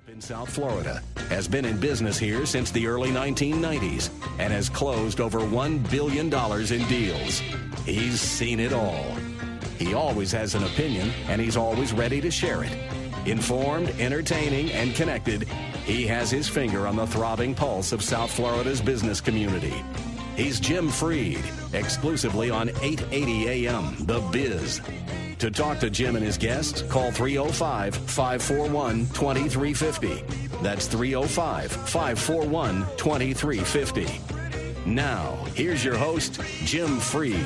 In South Florida, has been in business here since the early 1990s and has closed over $1 billion in deals. He's seen it all. He always has an opinion, and he's always ready to share it. Informed, entertaining, and connected, he has his finger on the throbbing pulse of South Florida's business community. He's Jim Freed, exclusively on 880 AM, The Biz. To talk to Jim and his guests, call 305-541-2350. That's 305-541-2350. Now, here's your host, Jim Freed.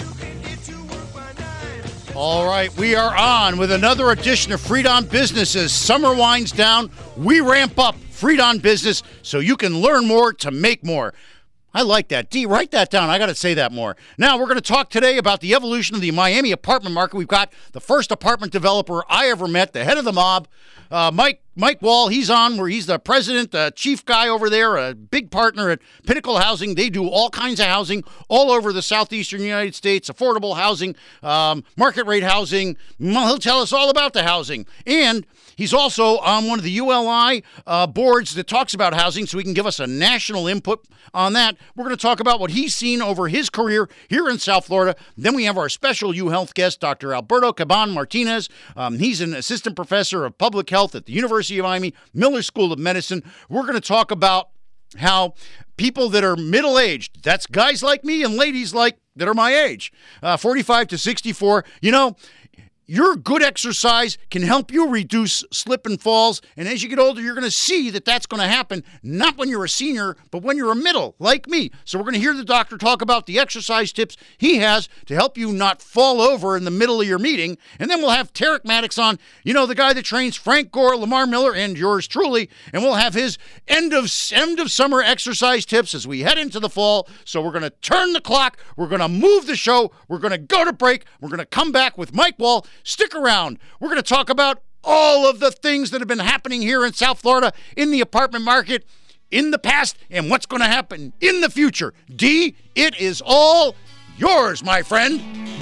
All right, we are on with another edition of Freed on Business. As summer winds down, we ramp up Freed on Business so you can learn more to make more. I like that. D, write that down. I got to say that more. Now, we're going to talk today about the evolution of the Miami apartment market. We've got the first apartment developer I ever met, the head of the mob, Mike Wall. He's on where he's the president, chief guy over there, a big partner at Pinnacle Housing. They do all kinds of housing all over the southeastern United States, affordable housing, market rate housing. He'll tell us all about the housing. And he's also on one of the ULI boards that talks about housing, so he can give us a national input on that. We're going to talk about what he's seen over his career here in South Florida. Then we have our special UHealth guest, Dr. Alberto Caban Martinez. He's an assistant professor of public health at the University of Miami, Miller School of Medicine. We're going to talk about how people that are middle-aged, that's guys like me and ladies like that are my age, 45 to 64, your good exercise can help you reduce slip and falls, and as you get older, you're going to see that that's going to happen, not when you're a senior, but when you're a middle, like me. So we're going to hear the doctor talk about the exercise tips he has to help you not fall over in the middle of your meeting, and then we'll have Tarek Maddox on, the guy that trains Frank Gore, Lamar Miller, and yours truly, and we'll have his end of summer exercise tips as we head into the fall. So we're going to turn the clock, we're going to move the show, we're going to go to break, we're going to come back with Mike Wall. Stick around. We're going to talk about all of the things that have been happening here in South Florida in the apartment market in the past and what's going to happen in the future. D, it is all yours, my friend.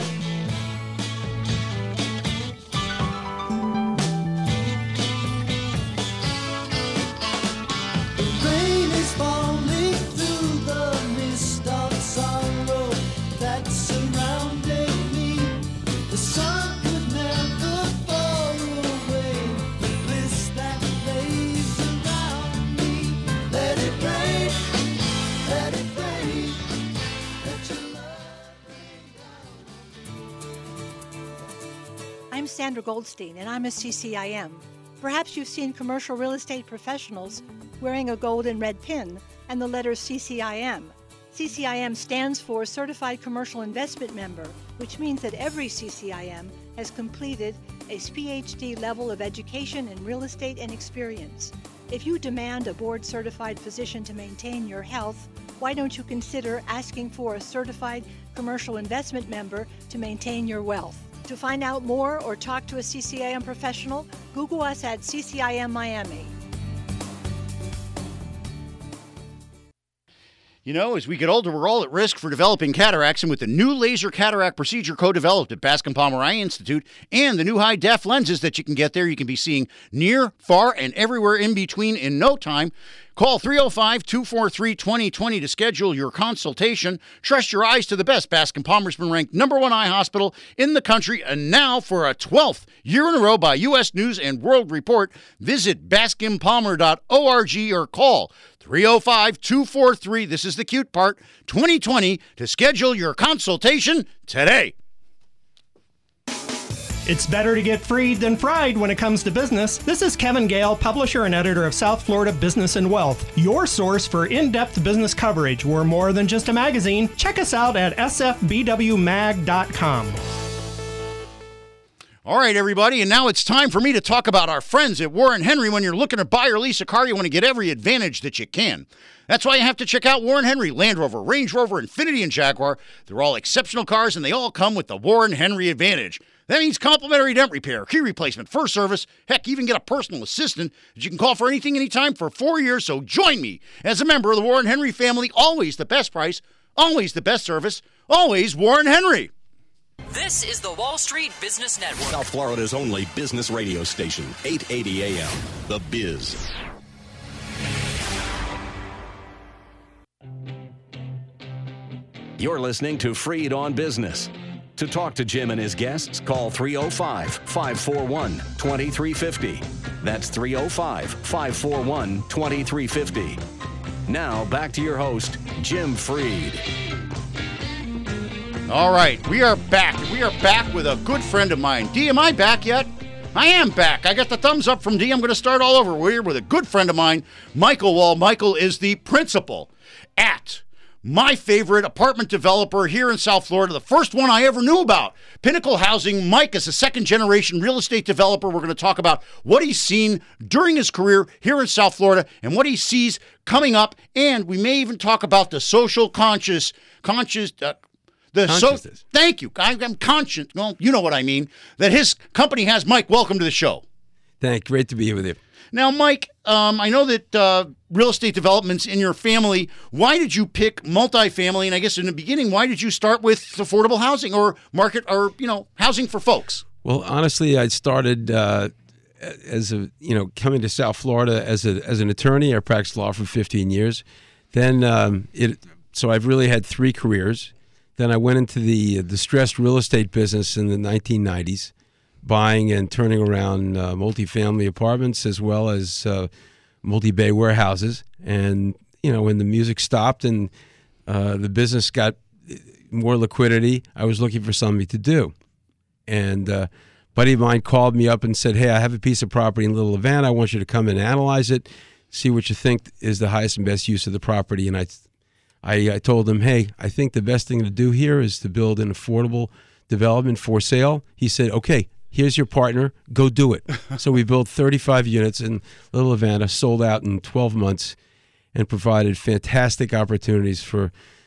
I'm Sandra Goldstein, and I'm a CCIM. Perhaps you've seen commercial real estate professionals wearing a gold and red pin and the letters CCIM. CCIM stands for Certified Commercial Investment Member, which means that every CCIM has completed a PhD level of education in real estate and experience. If you demand a board-certified physician to maintain your health, why don't you consider asking for a Certified Commercial Investment Member to maintain your wealth? To find out more or talk to a CCIM professional, Google us at CCIM Miami. As we get older, we're all at risk for developing cataracts, and with the new laser cataract procedure co-developed at Bascom Palmer Eye Institute and the new high-def lenses that you can get there, you can be seeing near, far, and everywhere in between in no time. Call 305-243-2020 to schedule your consultation. Trust your eyes to the best. Bascom Palmer's been ranked #1 eye hospital in the country, and now for a 12th year in a row by U.S. News and World Report. Visit BascomPalmer.org or call 305-243, this is the cute part, 2020 to schedule your consultation today. It's better to get freed than fried when it comes to business. This is Kevin Gale, publisher and editor of South Florida Business and Wealth, your source for in-depth business coverage. We're more than just a magazine. Check us out at sfbwmag.com. All right, everybody, and now it's time for me to talk about our friends at Warren Henry. When you're looking to buy or lease a car, you want to get every advantage that you can. That's why you have to check out Warren Henry, Land Rover, Range Rover, Infiniti, and Jaguar. They're all exceptional cars, and they all come with the Warren Henry advantage. That means complimentary dent repair, key replacement, first service, heck, even get a personal assistant that you can call for anything, anytime for 4 years. So join me as a member of the Warren Henry family. Always the best price, always the best service, always Warren Henry. This is the Wall Street Business Network. South Florida's only business radio station, 880 AM, The Biz. You're listening to Freed on Business. To talk to Jim and his guests, call 305-541-2350. That's 305-541-2350. Now, back to your host, Jim Freed. All right, we are back. We are back with a good friend of mine. D, am I back yet? I am back. I got the thumbs up from D. I'm going to start all over. We're here with a good friend of mine, Michael Wall. Michael is the principal at my favorite apartment developer here in South Florida, the first one I ever knew about, Pinnacle Housing. Mike is a second-generation real estate developer. We're going to talk about what he's seen during his career here in South Florida and what he sees coming up, and we may even talk about the social consciousness. Thank you. I'm conscious. Well, you know what I mean. That his company has. Mike, welcome to the show. Thank you. Great to be here with you. Now, Mike, I know that real estate development's in your family. Why did you pick multifamily? And I guess in the beginning, why did you start with affordable housing or market or, housing for folks? Well, honestly, I started coming to South Florida as an attorney. I practiced law for 15 years. Then so I've really had three careers. Then I went into the distressed real estate business in the 1990s. Buying and turning around multifamily apartments as well as multi-bay warehouses. And, when the music stopped and the business got more liquidity, I was looking for something to do. And a buddy of mine called me up and said, hey, I have a piece of property in Little Havana. I want you to come and analyze it, see what you think is the highest and best use of the property. And I told him, hey, I think the best thing to do here is to build an affordable development for sale. He said, okay, here's your partner, go do it. So we built 35 units in Little Havana, sold out in 12 months, and provided fantastic opportunities for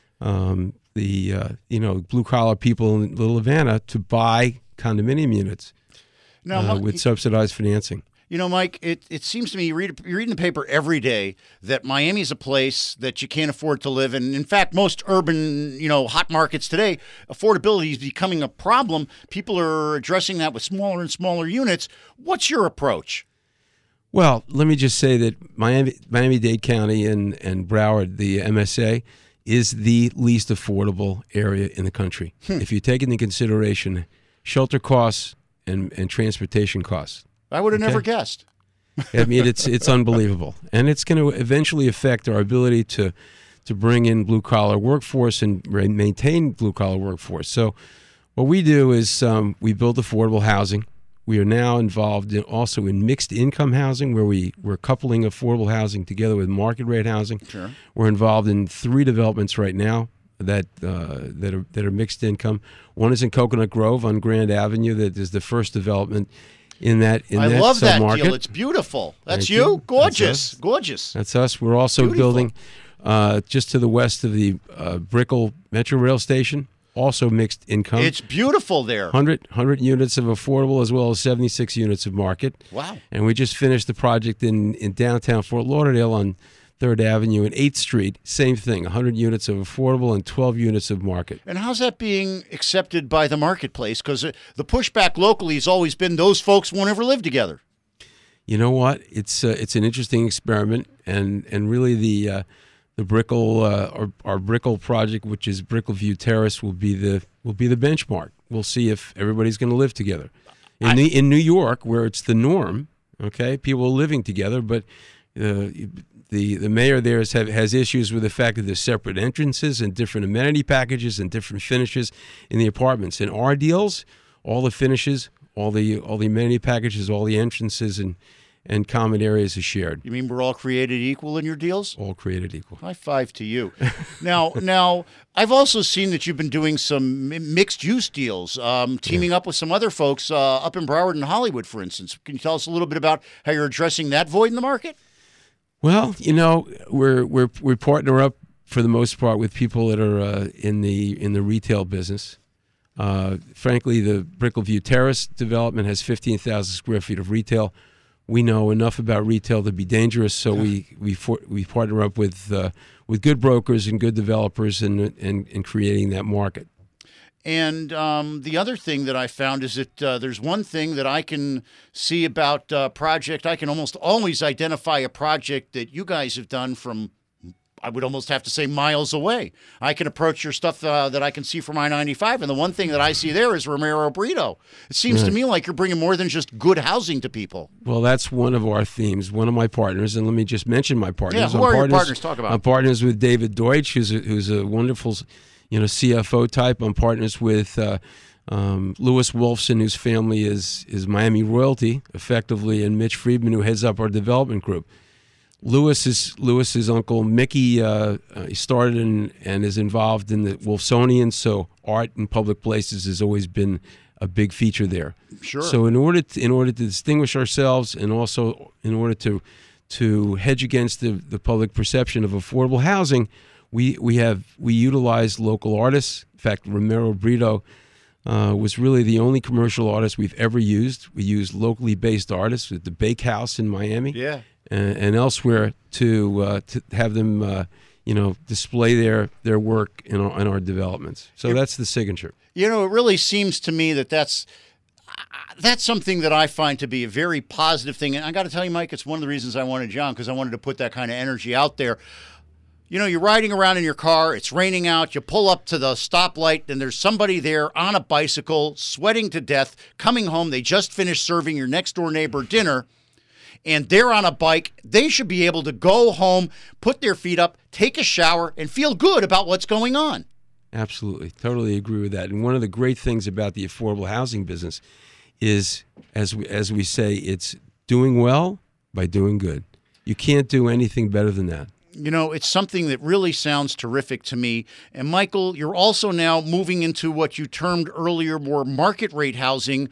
the blue-collar people in Little Havana to buy condominium units with subsidized financing. Mike, it seems to me you're reading the paper every day that Miami's a place that you can't afford to live in. In fact, most urban, hot markets today, affordability is becoming a problem. People are addressing that with smaller and smaller units. What's your approach? Well, let me just say that Miami-Dade County and Broward, the MSA, is the least affordable area in the country. If you take into consideration shelter costs and transportation costs. I would have never guessed. I mean, it's unbelievable. And it's going to eventually affect our ability to bring in blue-collar workforce and maintain blue-collar workforce. So what we do is we build affordable housing. We are now involved also in mixed-income housing, where we're coupling affordable housing together with market-rate housing. Sure. We're involved in 3 developments right now that are mixed income. One is in Coconut Grove on Grand Avenue. That is the first development in that I love that deal. It's beautiful. That's you? Gorgeous. Gorgeous. That's us. We're also building just to the west of the Brickell Metro Rail Station, also mixed income. It's beautiful there. 100 units of affordable as well as 76 units of market. Wow. And we just finished the project in downtown Fort Lauderdale on 3rd Avenue and 8th Street. Same thing, 100 units of affordable and 12 units of market. And how's that being accepted by the marketplace? Because the pushback locally has always been those folks won't ever live together. You know what? It's an interesting experiment, and really the Brickell our Brickell project, which is Brickell View Terrace, will be the benchmark. We'll see if everybody's going to live together. In New York, where it's the norm, okay, people are living together, but the mayor there has issues with the fact that there's separate entrances and different amenity packages and different finishes in the apartments. In our deals, all the finishes, all the amenity packages, all the entrances and common areas are shared. You mean we're all created equal in your deals? All created equal. High five to you. Now, I've also seen that you've been doing some mixed-use deals, teaming up with some other folks up in Broward and Hollywood, for instance. Can you tell us a little bit about how you're addressing that void in the market? Well, we partner up for the most part with people that are in the retail business. Frankly, the Brickell View Terrace development has 15,000 square feet of retail. We know enough about retail to be dangerous, so we partner up with good brokers and good developers in creating that market. And the other thing that I found is that there's one thing that I can see about project. I can almost always identify a project that you guys have done from, I would almost have to say, miles away. I can approach your stuff that I can see from I-95, and the one thing that I see there is Romero Brito. It seems to me like you're bringing more than just good housing to people. Well, that's one of our themes. One of my partners, and let me just mention my partners. Yeah, who are your partners? Talk about. I'm partners with David Deutsch, who's a wonderful, CFO type. I'm partners with Louis Wolfson, whose family is Miami royalty, effectively, and Mitch Friedman, who heads up our development group. Lewis's uncle Mickey he started and is involved in the Wolfsonian, so art in public places has always been a big feature there. Sure. So in order to distinguish ourselves, and also in order to hedge against the public perception of affordable housing, we utilize local artists. In fact, Romero Brito was really the only commercial artist we've ever used. We used locally based artists at the Bake House in Miami. Yeah. And elsewhere to have them, display their work in our developments. So that's the signature. It really seems to me that's something that I find to be a very positive thing. And I got to tell you, Mike, it's one of the reasons I wanted John, because I wanted to put that kind of energy out there. You're riding around in your car, it's raining out, you pull up to the stoplight, and there's somebody there on a bicycle, sweating to death, coming home. They just finished serving your next-door neighbor dinner, and they're on a bike. They should be able to go home, put their feet up, take a shower, and feel good about what's going on. Absolutely. Totally agree with that. And one of the great things about the affordable housing business is, as we say, it's doing well by doing good. You can't do anything better than that. It's something that really sounds terrific to me. And Michael, you're also now moving into what you termed earlier more market rate housing.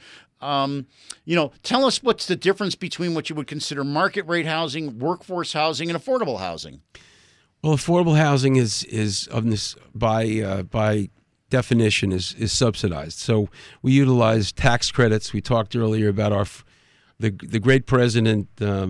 Tell us what's the difference between what you would consider market rate housing, workforce housing, and affordable housing. Well, affordable housing is of this by definition is subsidized. So we utilize tax credits. We talked earlier about the great president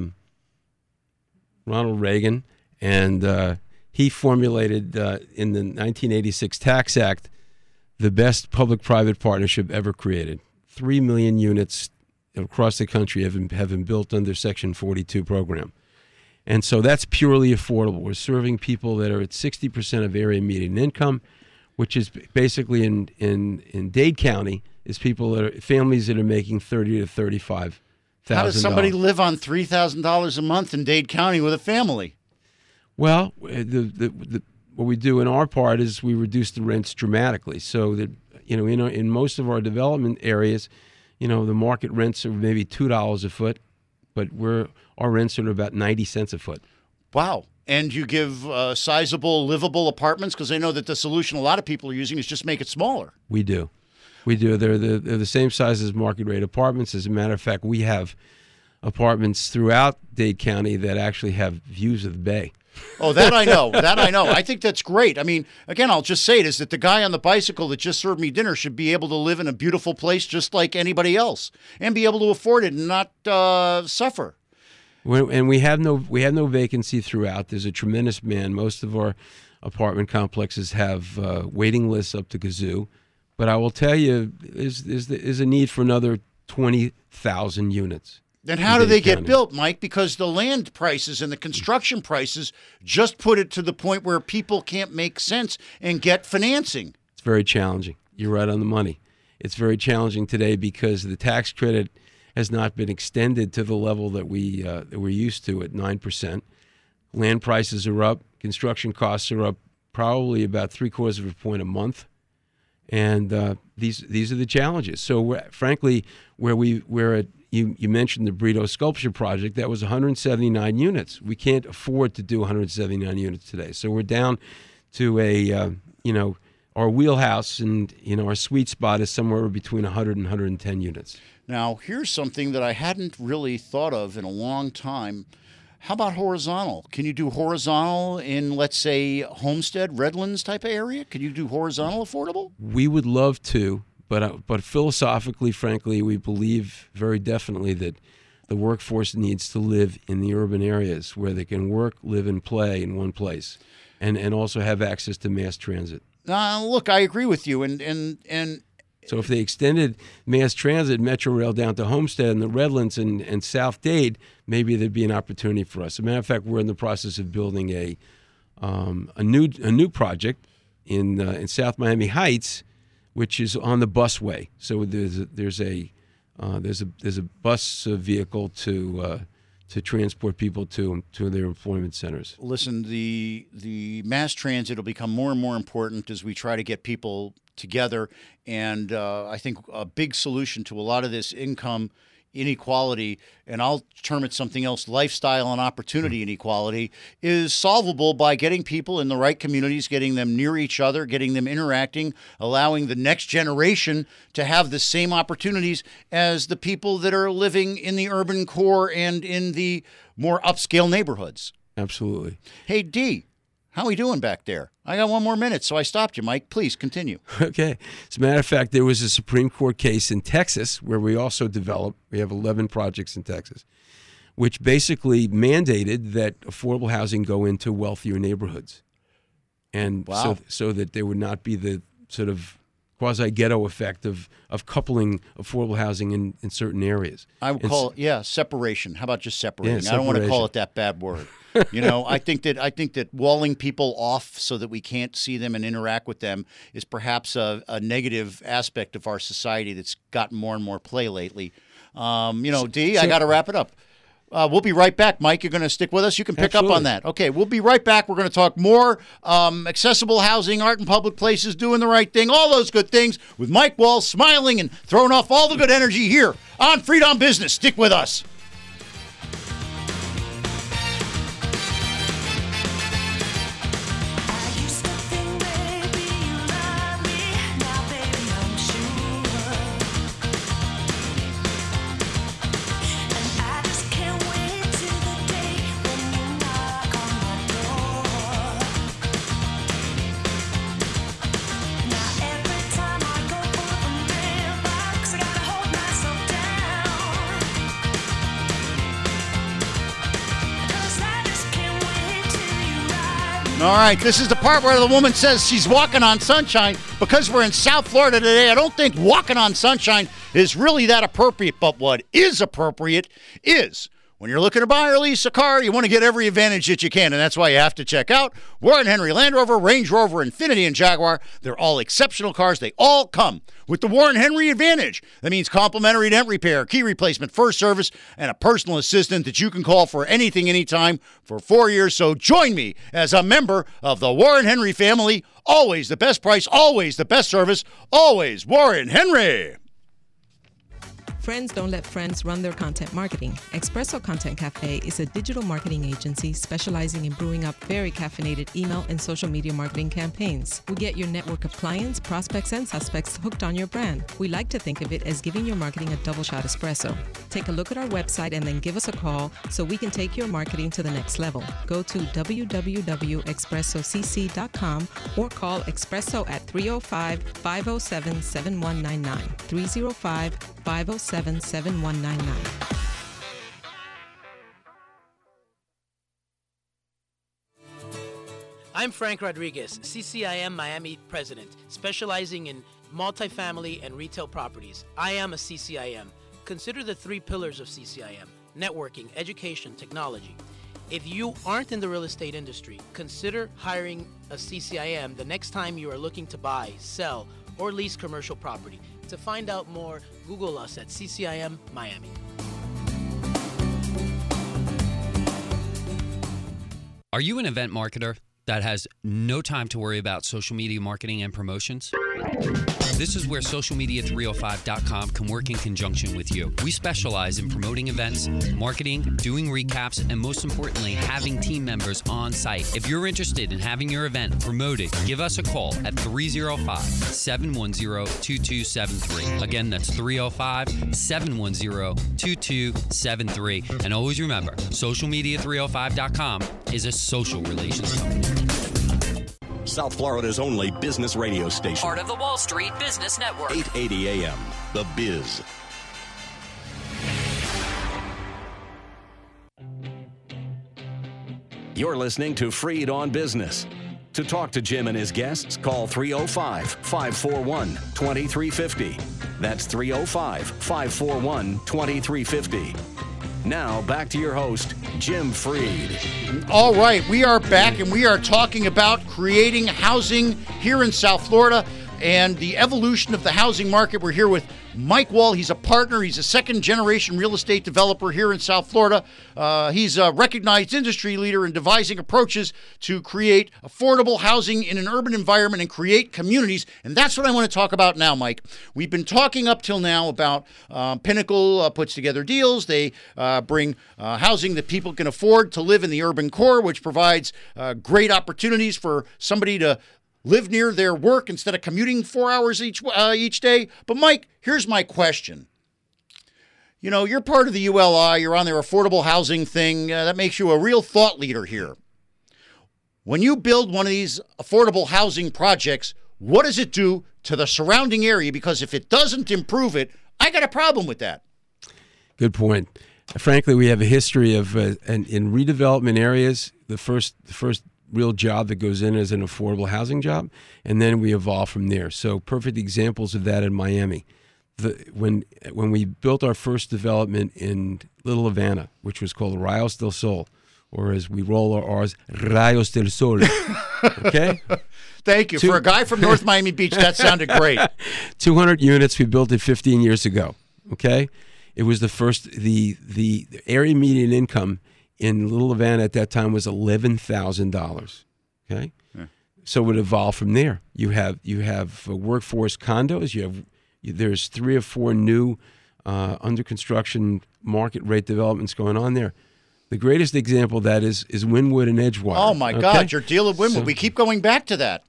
Ronald Reagan, and he formulated in the 1986 Tax Act the best public-private partnership ever created. 3 million units across the country have been built under Section 42 program. And so that's purely affordable. We're serving people that are at 60% of area median income, which is basically in Dade County, is families that are making $30,000 to $35,000. How does somebody live on $3,000 a month in Dade County with a family? Well, what we do in our part is we reduce the rents dramatically, so that in most of our development areas, the market rents are maybe $2 a foot, but our rents are about 90 cents a foot. Wow. And you give sizable, livable apartments? Because I know that the solution a lot of people are using is just make it smaller. We do. They're the same size as market rate apartments. As a matter of fact, we have apartments throughout Dade County that actually have views of the bay. Oh, that I know. I think that's great. I mean, again, I'll just say it is that the guy on the bicycle that just served me dinner should be able to live in a beautiful place just like anybody else and be able to afford it and not suffer. And we have no vacancy throughout. There's a tremendous demand. Most of our apartment complexes have waiting lists up to kazoo. But I will tell you, there's a need for another 20,000 units. Then how do they get built, Mike? Because the land prices and the construction prices just put it to the point where people can't make sense and get financing. It's very challenging. You're right on the money. It's very challenging today because the tax credit has not been extended to the level that we're used to at 9%. Land prices are up. Construction costs are up probably about 0.75 of a point a month. And these are the challenges. So frankly, you mentioned the Brito Sculpture Project. That was 179 units. We can't afford to do 179 units today. So we're down to our wheelhouse, and our sweet spot is somewhere between 100 and 110 units. Now, here's something that I hadn't really thought of in a long time. How about horizontal? Can you do horizontal in, let's say, Homestead, Redlands type of area? Can you do horizontal affordable? We would love to, but philosophically, frankly, we believe very definitely that the workforce needs to live in the urban areas where they can work, live, and play in one place, and also have access to mass transit. Look, I agree with you, and So if they extended mass transit, Metro Rail down to Homestead and the Redlands and South Dade, maybe there'd be an opportunity for us. As a matter of fact, we're in the process of building a new project in South Miami Heights, which is on the busway. So there's a bus vehicle to transport people to their employment centers. Listen, the mass transit will become more and more important as we try to get people together, and I think a big solution to a lot of this income inequality, and I'll term it something else, lifestyle and opportunity inequality, is solvable by getting people in the right communities, getting them near each other, getting them interacting, allowing the next generation to have the same opportunities as the people that are living in the urban core and in the more upscale neighborhoods. Absolutely. Hey, Dee, how are we doing back there? I got 1 more minute, so I stopped you, Mike. Please continue. Okay. As a matter of fact, there was a Supreme Court case in Texas where we also developed, we have 11 projects in Texas, which basically mandated that affordable housing go into wealthier neighborhoods. And Wow. so that there would not be the sort of quasi-ghetto effect of coupling affordable housing in certain areas. I would call it, separation. How about just separating? Yeah, I don't want to call separation. it that bad word. You know, I think that walling people off so that we can't see them and interact with them is perhaps a negative aspect of our society that's gotten more and more play lately. Dee, I got to wrap it up. We'll be right back. Mike, you're going to stick with us? You can pick up on that. Okay, we'll be right back. We're going to talk more accessible housing, art in public places, doing the right thing, all those good things with Mike Wall smiling and throwing off all the good energy here on Freedom Business. Stick with us. All right, this is the part where the woman says she's walking on sunshine. Because we're in South Florida today, I don't think walking on sunshine is really that appropriate. But what is appropriate is when you're looking to buy or lease a car, you want to get every advantage that you can. And that's why you have to check out Warren Henry Land Rover, Range Rover, Infiniti, and Jaguar. They're all exceptional cars. They all come with the Warren Henry Advantage. That means complimentary dent repair, key replacement, first service, and a personal assistant that you can call for anything, anytime for 4 years. So join me as a member of the Warren Henry family. Always the best price, always the best service, always Warren Henry. Friends don't let friends run their content marketing. Espresso Content Cafe is a digital marketing agency specializing in brewing up very caffeinated email and social media marketing campaigns. We get your network of clients, prospects, and suspects hooked on your brand. We like to think of it as giving your marketing a double shot espresso. Take a look at our website and then give us a call so we can take your marketing to the next level. Go to www.expressocc.com or call Espresso at 305-507-7199. 305-507-7199. I'm Frank Rodriguez, CCIM Miami president, specializing in multifamily and retail properties. I am a CCIM. Consider the 3 pillars of CCIM: networking, education, technology. If you aren't in the real estate industry, consider hiring a CCIM the next time you are looking to buy, sell, or lease commercial property. To find out more, Google us at CCIM Miami. Are you an event marketer that has no time to worry about social media marketing and promotions? This is where socialmedia305.com can work in conjunction with you. We specialize in promoting events, marketing, doing recaps, and most importantly, having team members on site. If you're interested in having your event promoted, give us a call at 305-710-2273. Again, that's 305-710-2273. And always remember, socialmedia305.com is a social relations company. South Florida's only business radio station. Part of the Wall Street Business Network. 880 AM, The Biz. You're listening to Freed on Business. To talk to Jim and his guests, call 305-541-2350. That's 305-541-2350. Now, back to your host, Jim Freed. All right, we are back, and we are talking about creating housing here in South Florida and the evolution of the housing market. We're here with Mike Wall. He's a partner. He's a second-generation real estate developer here in South Florida. He's a recognized industry leader in devising approaches to create affordable housing in an urban environment and create communities. And that's what I want to talk about now, Mike. We've been talking up till now about Pinnacle puts together deals. They bring housing that people can afford to live in the urban core, which provides great opportunities for somebody to live near their work instead of commuting 4 hours each day. But, Mike, here's my question. You know, you're part of the ULI. You're on their affordable housing thing. That makes you a real thought leader here. When you build one of these affordable housing projects, what does it do to the surrounding area? Because if it doesn't improve it, I got a problem with that. Good point. Frankly, we have a history of, in redevelopment areas, the first real job that goes in as an affordable housing job, and then we evolve from there. So perfect examples of that in Miami. When we built our first development in Little Havana, which was called Rayos del Sol, or as we roll our R's, Rayos del Sol. Okay? Thank you. For a guy from North Miami Beach, that sounded great. 200 units. We built it 15 years ago. Okay? It was the first, the area median income in Little Havana at that time was $11,000. Okay, yeah. So it evolved from there. You have workforce condos. There's 3 or 4 new under construction market rate developments going on there. The greatest example of that is Wynwood and Edgewater. Oh my God, your deal at Wynwood. So, we keep going back to that.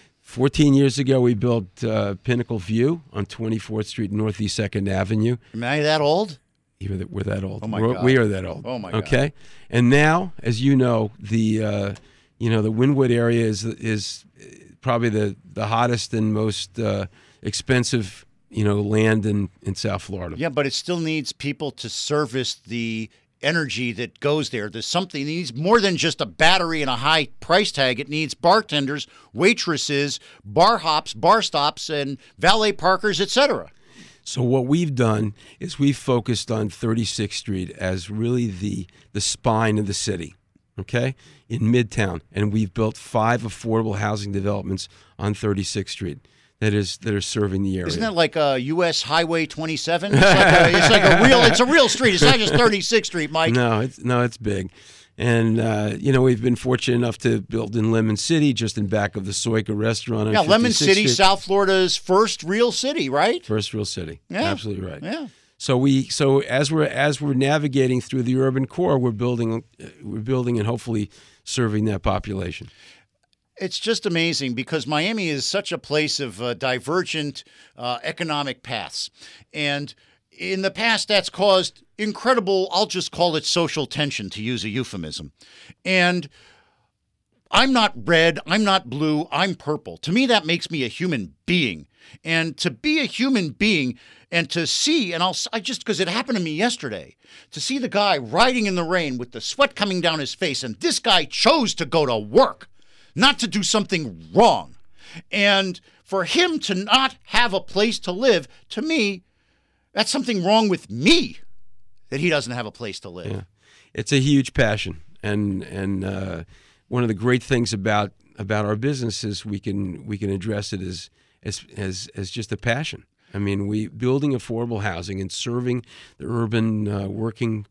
14 years ago, we built Pinnacle View on 24th Street, Northeast 2nd Avenue. Am I that old? We're that old. Oh my God. We are that old. Oh my God. Okay, and now, as you know, the Wynwood area is probably the hottest and most expensive land in South Florida. Yeah, but it still needs people to service the energy that goes there. There's something. It needs more than just a battery and a high price tag. It needs bartenders, waitresses, bar hops, bar stops, and valet parkers, etc. So what we've done is we've focused on 36th Street as really the spine of the city, okay, in Midtown. And we've built 5 affordable housing developments on 36th Street that are serving the area. Isn't that like U.S. Highway 27? It's a real street. It's not just 36th Street, Mike. No, it's big. And, we've been fortunate enough to build in Lemon City, just in back of the Soika restaurant. Yeah, Lemon City, South Florida's first real city, right? First real city. Yeah. Absolutely right. Yeah. So as we're navigating through the urban core, we're building and hopefully serving that population. It's just amazing because Miami is such a place of divergent economic paths. And in the past, that's caused incredible, I'll just call it social tension, to use a euphemism. And I'm not red, I'm not blue, I'm purple. To me, that makes me a human being. And to be a human being and to see, and I just, because it happened to me yesterday, to see the guy riding in the rain with the sweat coming down his face, and this guy chose to go to work, not to do something wrong. And for him to not have a place to live, to me, that's something wrong with me that he doesn't have a place to live. Yeah. It's a huge passion. And one of the great things about our business is we can address it as just a passion. I mean, building affordable housing and serving the urban working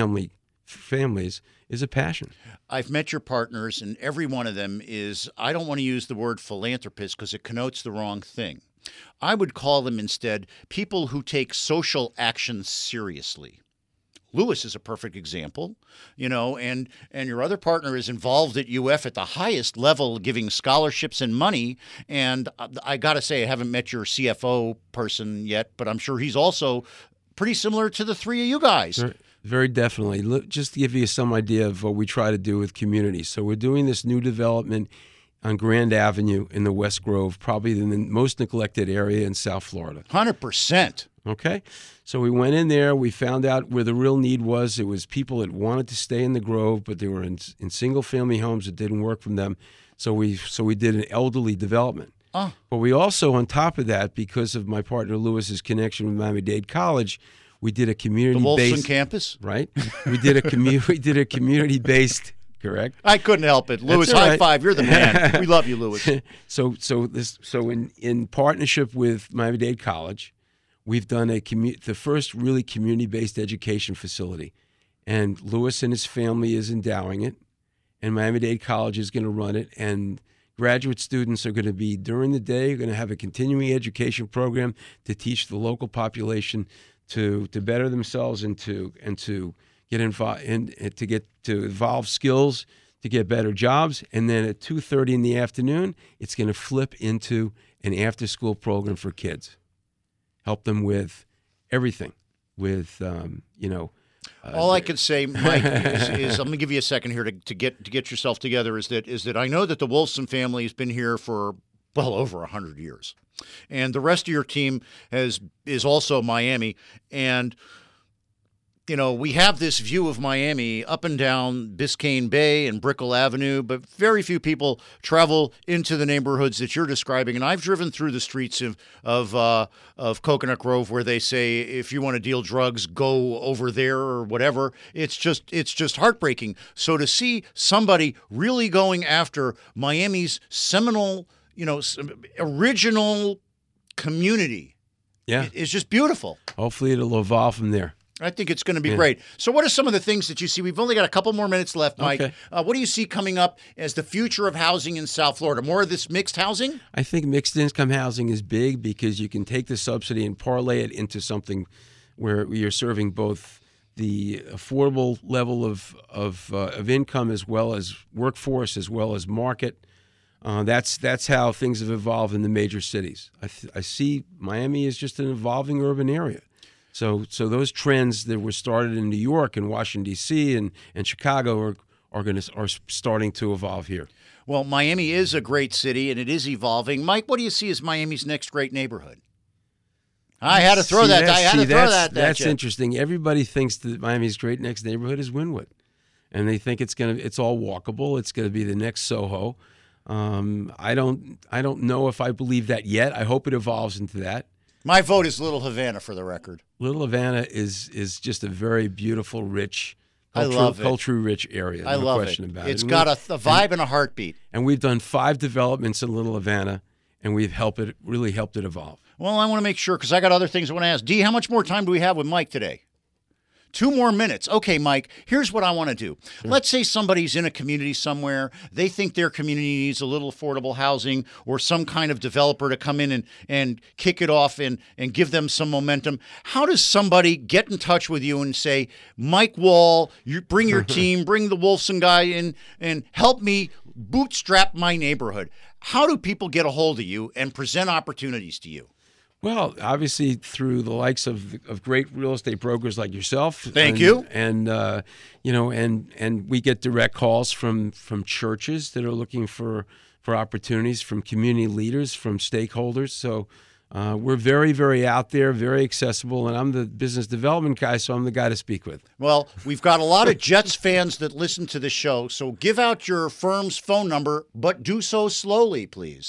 families is a passion. I've met your partners, and every one of them is, I don't want to use the word philanthropist because it connotes the wrong thing. I would call them instead people who take social action seriously. Lewis is a perfect example, and your other partner is involved at UF at the highest level, giving scholarships and money. And I got to say, I haven't met your CFO person yet, but I'm sure he's also pretty similar to the three of you guys. Very definitely. Just to give you some idea of what we try to do with communities. So we're doing this new development on Grand Avenue in the West Grove, probably the most neglected area in South Florida. 100%. Okay? So we went in there. We found out where the real need was. It was people that wanted to stay in the Grove, but they were in single-family homes that didn't work for them. So we did an elderly development. Oh. But we also, on top of that, because of my partner Lewis's connection with Miami-Dade College, we did a community-based... The Wolfson campus? Right. We did a community-based... Correct. I couldn't help it. Lewis, right. high five. You're the man. We love you, Lewis. So in partnership with Miami-Dade College, we've done the first really community-based education facility. And Lewis and his family is endowing it, and Miami-Dade College is going to run it. And graduate students are going to be, during the day, going to have a continuing education program to teach the local population to better themselves and to get involved to evolve skills, to get better jobs. And then at 2:30 in the afternoon, it's going to flip into an after-school program for kids. Help them with everything, with all I can say, Mike, is I'm going to give you a second here to get yourself together. Is that I know that the Wolfson family has been here for well over 100 years, and the rest of your team is also Miami, and we have this view of Miami up and down Biscayne Bay and Brickell Avenue, but very few people travel into the neighborhoods that you're describing. And I've driven through the streets of Coconut Grove where they say, if you want to deal drugs, go over there or whatever. It's just heartbreaking. So to see somebody really going after Miami's seminal, original community, is just beautiful. Hopefully it'll evolve from there. I think it's going to be great. So what are some of the things that you see? We've only got a couple more minutes left, Mike. Okay. What do you see coming up as the future of housing in South Florida? More of this mixed housing? I think mixed income housing is big because you can take the subsidy and parlay it into something where you're serving both the affordable level of income as well as workforce as well as market. That's how things have evolved in the major cities. I see Miami as just an evolving urban area. So those trends that were started in New York and Washington, D.C. and Chicago are starting to evolve here. Well, Miami is a great city, and it is evolving. Mike, what do you see as Miami's next great neighborhood? I had to throw that. That's interesting. Everybody thinks that Miami's great next neighborhood is Wynwood, and they think it's all walkable. It's going to be the next Soho. I don't know if I believe that yet. I hope it evolves into that. My vote is Little Havana, for the record. Little Havana is just a very beautiful, rich, culturally rich area. I love it. About it's got a vibe and a heartbeat. And we've done 5 developments in Little Havana, and we've really helped it evolve. Well, I want to make sure, because I got other things I want to ask. Dee, how much more time do we have with Mike today? 2 more minutes. Okay, Mike, here's what I want to do. Sure. Let's say somebody's in a community somewhere. They think their community needs a little affordable housing or some kind of developer to come in and kick it off and give them some momentum. How does somebody get in touch with you and say, Mike Wall, you bring your team, bring the Wolfson guy in and help me bootstrap my neighborhood? How do people get a hold of you and present opportunities to you? Well, obviously through the likes of great real estate brokers like yourself. Thank you. And and we get direct calls from churches that are looking for opportunities, from community leaders, from stakeholders. So we're very, very out there, very accessible, and I'm the business development guy, so I'm the guy to speak with. Well, we've got a lot of Jets fans that listen to the show, so give out your firm's phone number, but do so slowly, please.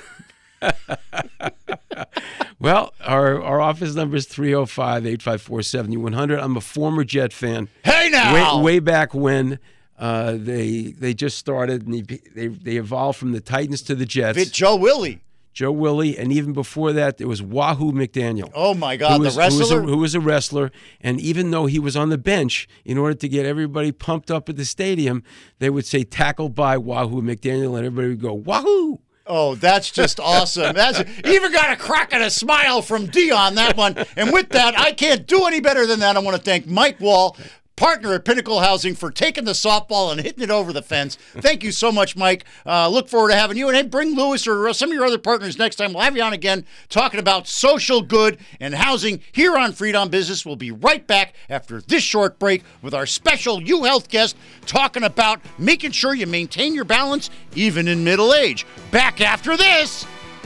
Well, our office number is 305-854-7100. I'm a former Jet fan. Hey, now! Way back when they just started, and they evolved from the Titans to the Jets. Joe Willie, and even before that, there was Wahoo McDaniel. Oh, my God, the wrestler? Who was a wrestler, and even though he was on the bench, in order to get everybody pumped up at the stadium, they would say, tackled by Wahoo McDaniel, and everybody would go, Wahoo! Oh, that's just awesome. Even got a crack and a smile from Dee on that one. And with that, I can't do any better than that. I want to thank Mike Wall, partner at Pinnacle Housing, for taking the softball and hitting it over the fence. Thank you so much, Mike. Look forward to having you. And hey, bring Lewis or some of your other partners next time. We'll have you on again talking about social good and housing here on Freed on Business. We'll be right back after this short break with our special UHealth guest talking about making sure you maintain your balance even in middle age. Back after this.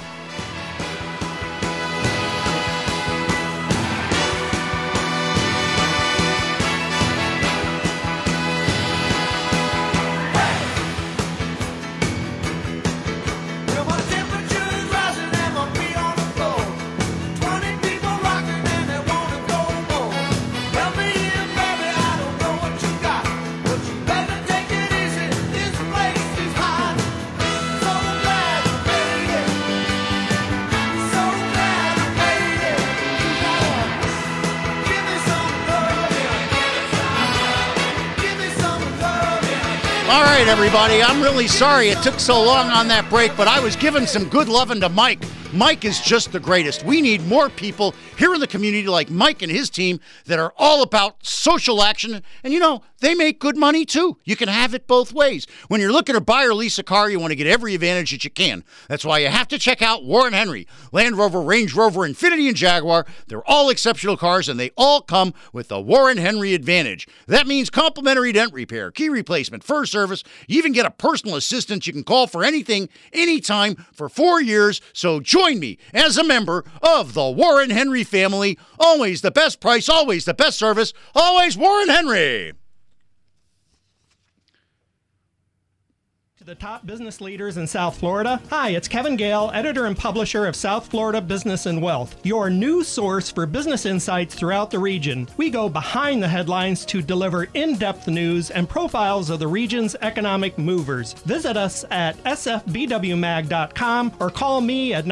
All right, everybody, I'm really sorry it took so long on that break, but I was giving some good loving to Mike. Mike is just the greatest. We need more people here in the community like Mike and his team that are all about social action. And, you know, they make good money, too. You can have it both ways. When you're looking to buy or lease a car, you want to get every advantage that you can. That's why you have to check out Warren Henry. Land Rover, Range Rover, Infiniti, and Jaguar. They're all exceptional cars, and they all come with the Warren Henry advantage. That means complimentary dent repair, key replacement, fur service. You even get a personal assistant you can call for anything, anytime, for 4 years. So join me as a member of the Warren Henry family. Always the best price, always the best service, always Warren Henry. The top business leaders in South Florida. Hi, it's Kevin Gale, editor and publisher of South Florida Business and Wealth, your new source for business insights throughout the region. We go behind the headlines to deliver in-depth news and profiles of the region's economic movers. Visit us at sfbwmag.com or call me at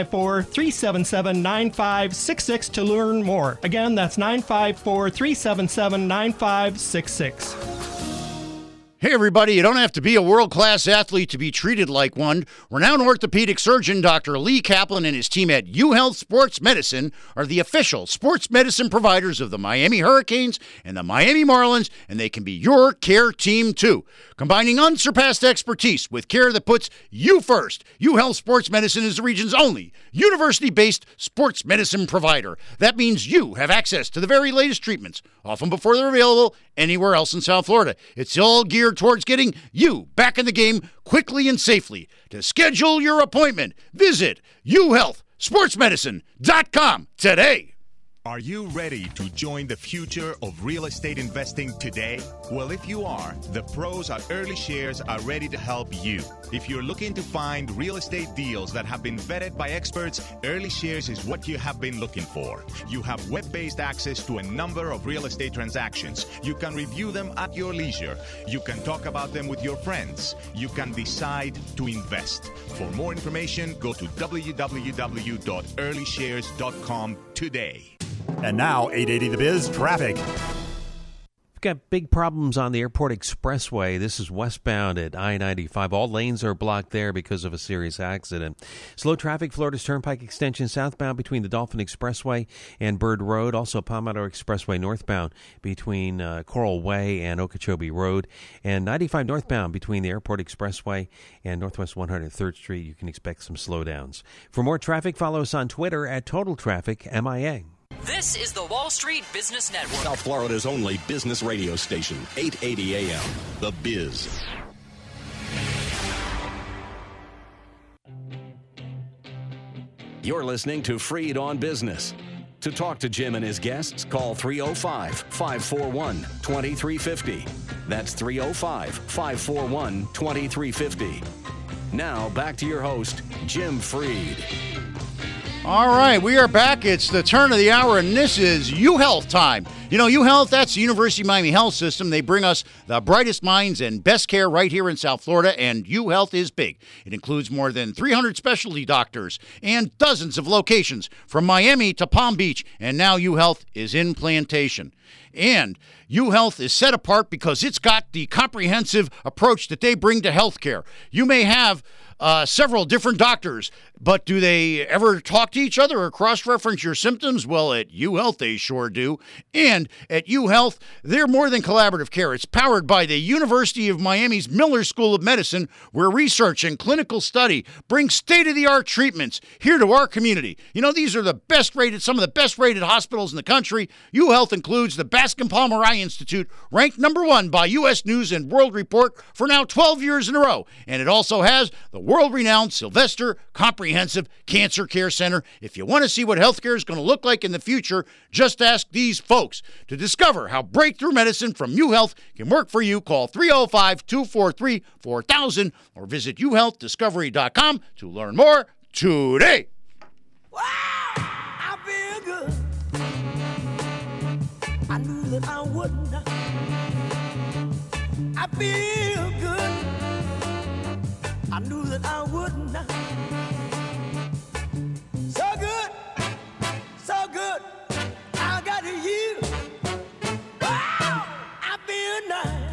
954-377-9566 to learn more. Again, that's 954-377-9566. Hey, everybody, you don't have to be a world-class athlete to be treated like one. Renowned orthopedic surgeon Dr. Lee Kaplan and his team at UHealth Sports Medicine are the official sports medicine providers of the Miami Hurricanes and the Miami Marlins, and they can be your care team, too. Combining unsurpassed expertise with care that puts you first, UHealth Sports Medicine is the region's only university-based sports medicine provider. That means you have access to the very latest treatments, often before they're available anywhere else in South Florida. It's all geared towards getting you back in the game quickly and safely. To schedule your appointment, visit uhealthsportsmedicine.com today. Are you ready to join the future of real estate investing today? Well, if you are, the pros at Early Shares are ready to help you. If you're looking to find real estate deals that have been vetted by experts, Early Shares is what you have been looking for. You have web-based access to a number of real estate transactions. You can review them at your leisure. You can talk about them with your friends. You can decide to invest. For more information, go to www.earlyshares.com today. And now, 880 The Biz traffic. We've got big problems on the Airport Expressway. This is westbound at I-95. All lanes are blocked there because of a serious accident. Slow traffic, Florida's Turnpike Extension southbound between the Dolphin Expressway and Bird Road. Also, Palmetto Expressway northbound between Coral Way and Okeechobee Road. And 95 northbound between the Airport Expressway and Northwest 103rd Street. You can expect some slowdowns. For more traffic, follow us on Twitter at Total Traffic MIA. This is the Wall Street Business Network. South Florida's only business radio station, 880 AM, The Biz. You're listening to Freed on Business. To talk to Jim and his guests, call 305-541-2350. That's 305-541-2350. Now, back to your host, Jim Freed. All right, we are back. It's the turn of the hour, and this is UHealth time. You know, UHealth, that's the University of Miami Health System. They bring us the brightest minds and best care right here in South Florida, and UHealth is big. It includes more than 300 specialty doctors and dozens of locations from Miami to Palm Beach, and now UHealth is in Plantation. And UHealth is set apart because it's got the comprehensive approach that they bring to healthcare. You may have several different doctors, but do they ever talk to each other or cross-reference your symptoms? Well, at UHealth, they sure do. And And at UHealth, they're more than collaborative care. It's powered by the University of Miami's Miller School of Medicine, where research and clinical study bring state-of-the-art treatments here to our community. You know, these are the best-rated, some of the best-rated hospitals in the country. UHealth includes the Bascom Palmer Eye Institute, ranked number 1 by U.S. News and World Report for now 12 years in a row. And it also has the world-renowned Sylvester Comprehensive Cancer Care Center. If you want to see what healthcare is going to look like in the future, just ask these folks. To discover how breakthrough medicine from UHealth can work for you, call 305-243-4000 or visit uhealthdiscovery.com to learn more today. Wow, I feel good. I knew that I wouldn't. I feel good. I knew that I wouldn't. So good, so good. I got you. Wow, I feel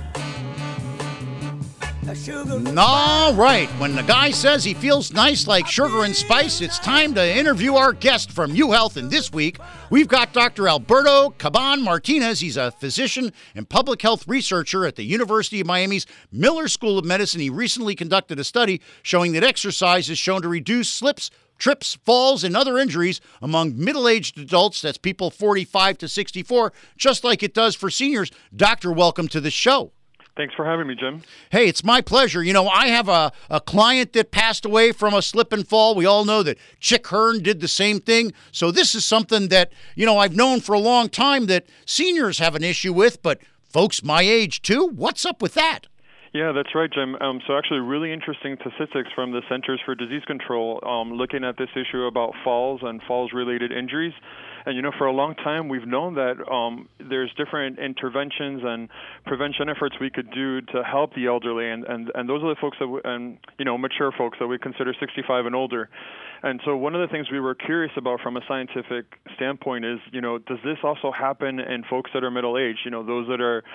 nice. Sugar. All right, when the guy says he feels nice like sugar and spice, it's time to interview our guest from UHealth. And this week, we've got Dr. Alberto Caban Martinez. He's a physician and public health researcher at the University of Miami's Miller School of Medicine. He recently conducted a study showing that exercise is shown to reduce slips, trips, falls, and other injuries among middle-aged adults. That's people 45 to 64, just like it does for seniors. Doctor, welcome to the show. Thanks for having me, Jim. Hey, it's my pleasure. You know, I have a client that passed away from a slip and fall. We all know that Chick Hearn did the same thing. So this is something that, you know, I've known for a long time that seniors have an issue with, but folks my age too. What's up with that? Yeah, that's right, Jim. So actually really interesting statistics from the Centers for Disease Control looking at this issue about falls and falls-related injuries. And, you know, for a long time, we've known that there's different interventions and prevention efforts we could do to help the elderly. And those are the folks that, mature folks that we consider 65 and older. And so one of the things we were curious about from a scientific standpoint is, you know, does this also happen in folks that are middle-aged, you know, those that are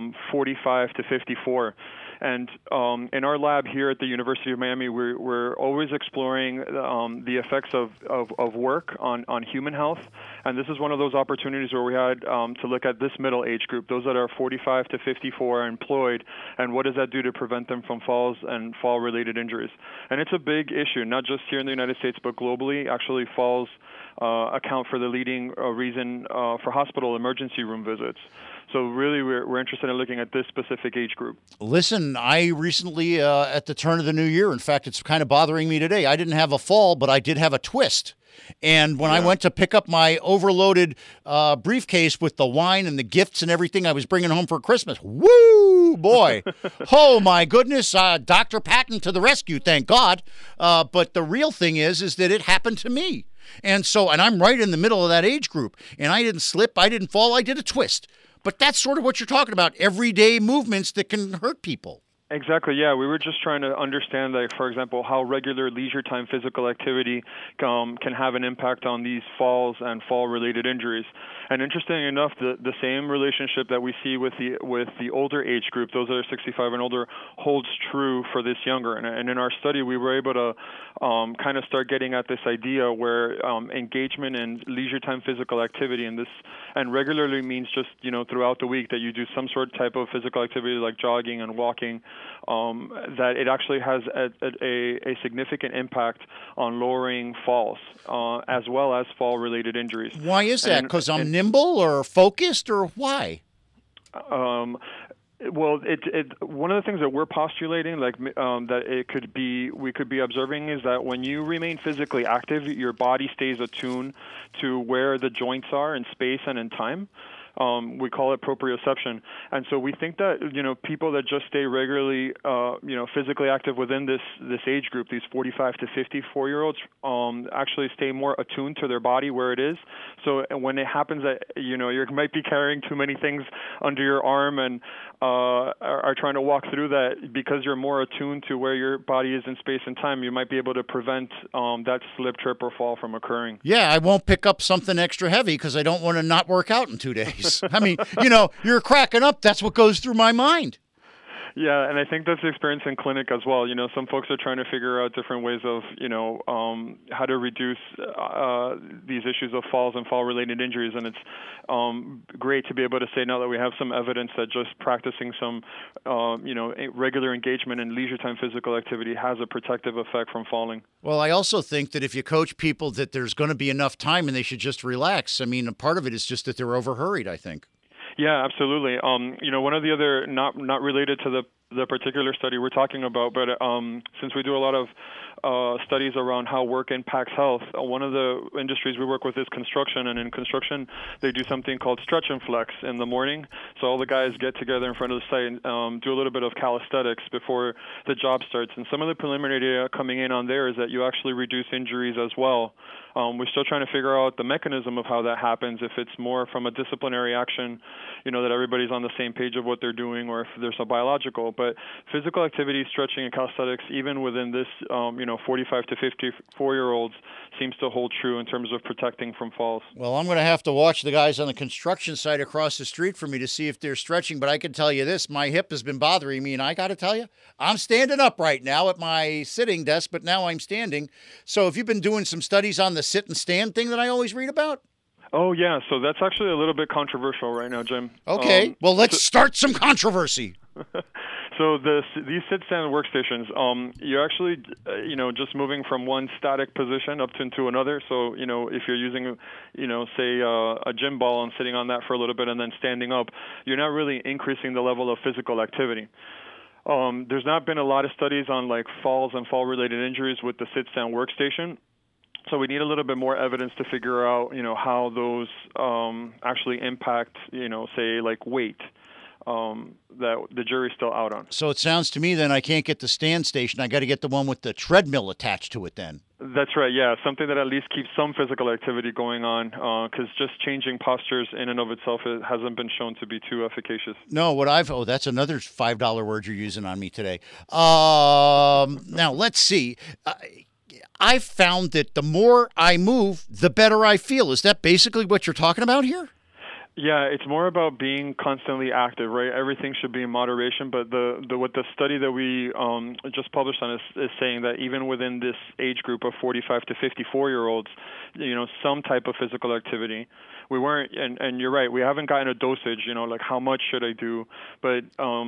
45 to 54? And in our lab here at the University of Miami, we're always exploring the effects of work on human health. And this is one of those opportunities where we had to look at this middle age group, those that are 45 to 54 are employed, and what does that do to prevent them from falls and fall-related injuries. And it's a big issue, not just here in the United States, but globally. Actually, falls account for the leading reason for hospital emergency room visits. So really, we're interested in looking at this specific age group. Listen, I recently, at the turn of the new year, in fact, it's kind of bothering me today, I didn't have a fall, but I did have a twist. And when I went to pick up my overloaded briefcase with the wine and the gifts and everything I was bringing home for Christmas, woo, boy. Oh, my goodness. Dr. Patton to the rescue, thank God. But the real thing is that it happened to me. And I'm right in the middle of that age group. And I didn't slip, I didn't fall, I did a twist. But that's sort of what you're talking about, everyday movements that can hurt people. Exactly, yeah. We were just trying to understand, like, for example, how regular leisure time physical activity can have an impact on these falls and fall-related injuries. And interestingly enough, the same relationship that we see with the older age group, those that are 65 and older, holds true for this younger. And in our study, we were able to kind of start getting at this idea where engagement in leisure time physical activity, and regularly means just, you know, throughout the week that you do some sort of type of physical activity like jogging and walking, that it actually has a significant impact on lowering falls as well as fall-related injuries. Why is that? Because I'm nimble or focused, or why? Well, one of the things that we're postulating, that we could be observing, is that when you remain physically active, your body stays attuned to where the joints are in space and in time. We call it proprioception. And so we think that, you know, people that just stay regularly, physically active within this age group, these 45 to 54-year-olds, actually stay more attuned to their body where it is. So when it happens that, you know, you might be carrying too many things under your arm and are trying to walk through that, because you're more attuned to where your body is in space and time, you might be able to prevent that slip, trip, or fall from occurring. Yeah, I won't pick up something extra heavy because I don't want to not work out in 2 days. I mean, you know, you're cracking up. That's what goes through my mind. Yeah, and I think that's the experience in clinic as well. You know, some folks are trying to figure out different ways of, how to reduce these issues of falls and fall-related injuries. And it's great to be able to say now that we have some evidence that just practicing some, regular engagement in leisure time physical activity has a protective effect from falling. Well, I also think that if you coach people that there's going to be enough time and they should just relax. I mean, a part of it is just that they're overhurried, I think. Yeah, absolutely. One of the other, not related to the particular study we're talking about, but since we do a lot of studies around how work impacts health, one of the industries we work with is construction, and in construction they do something called stretch and flex in the morning. So all the guys get together in front of the site and do a little bit of calisthenics before the job starts. And some of the preliminary data coming in on there is that you actually reduce injuries as well. We're still trying to figure out the mechanism of how that happens, if it's more from a disciplinary action, that everybody's on the same page of what they're doing, or if there's a biological. But physical activity, stretching, and calisthenics, even within this, 45 to 54-year-olds, seems to hold true in terms of protecting from falls. Well, I'm going to have to watch the guys on the construction site across the street from me to see if they're stretching, but I can tell you this, my hip has been bothering me, and I got to tell you, I'm standing up right now at my sitting desk, but now I'm standing. So have you been doing some studies on the sit and stand thing that I always read about? Oh, yeah. So that's actually a little bit controversial right now, Jim. Okay. Well, let's start some controversy. So these sit-stand workstations, you're actually, just moving from one static position up into another. So, if you're using, say a gym ball and sitting on that for a little bit and then standing up, you're not really increasing the level of physical activity. There's not been a lot of studies on like falls and fall-related injuries with the sit-stand workstation. So we need a little bit more evidence to figure out, how those actually impact, say like weight. That the jury's still out on. So it sounds to me then I can't get the stand station. I got to get the one with the treadmill attached to it then. That's right, yeah. Something that at least keeps some physical activity going on, because just changing postures in and of itself it hasn't been shown to be too efficacious. No, that's another $5 word you're using on me today. Now, let's see. I've found that the more I move, the better I feel. Is that basically what you're talking about here? Yeah, it's more about being constantly active, right? Everything should be in moderation, but what the study that we just published on is saying that even within this age group of 45 to 54-year-olds, some type of physical activity. We weren't, and you're right, we haven't gotten a dosage, like how much should I do, but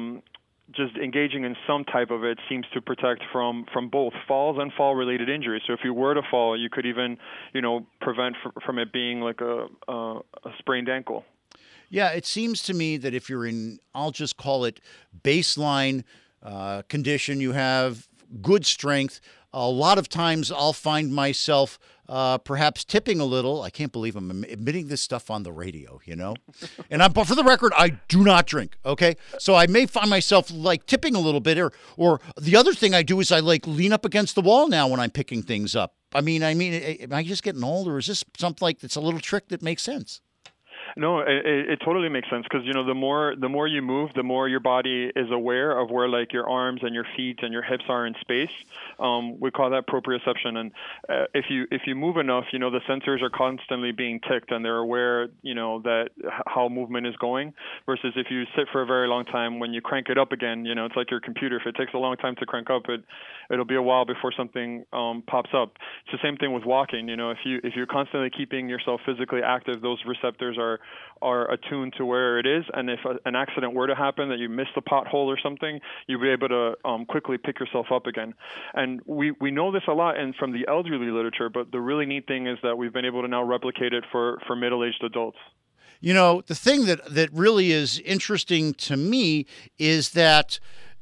just engaging in some type of it seems to protect from both falls and fall-related injuries. So if you were to fall, you could even, prevent from it being like a sprained ankle. Yeah, it seems to me that if you're in, I'll just call it baseline condition, you have good strength, a lot of times I'll find myself perhaps tipping a little. I can't believe I'm admitting this stuff on the radio, And but for the record, I do not drink, okay? So I may find myself like tipping a little bit, or the other thing I do is I like lean up against the wall now when I'm picking things up. I mean, am I just getting old, or is this something like that's a little trick that makes sense? No, it totally makes sense because the more you move, the more your body is aware of where like your arms and your feet and your hips are in space. We call that proprioception, and if you move enough, the sensors are constantly being ticked and they're aware, that how movement is going. Versus if you sit for a very long time, when you crank it up again, it's like your computer. If it takes a long time to crank up, it'll be a while before something pops up. It's the same thing with walking. If you're constantly keeping yourself physically active, those receptors are attuned to where it is, and if an accident were to happen, that you missed a pothole or something, you'll be able to quickly pick yourself up again. And we know this a lot from the elderly literature, but the really neat thing is that we've been able to now replicate it for middle-aged adults. The thing that really is interesting to me is that